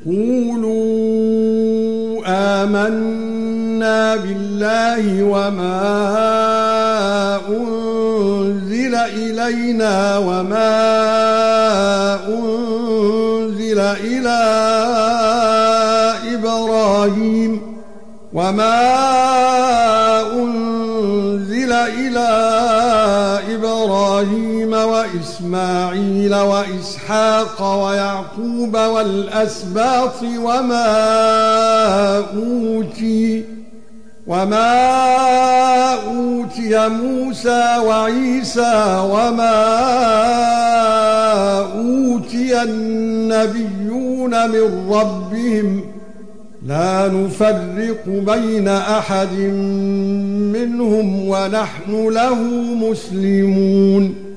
قولوا آمنا بالله وما أنزل إلينا وما أنزل إلى إبراهيم وإسماعيل وإسحاق ويعقوب والأسباط وما أوتي موسى وعيسى وما أوتي النبيون من ربهم لا نفرق بين أحد منهم ونحن له مسلمون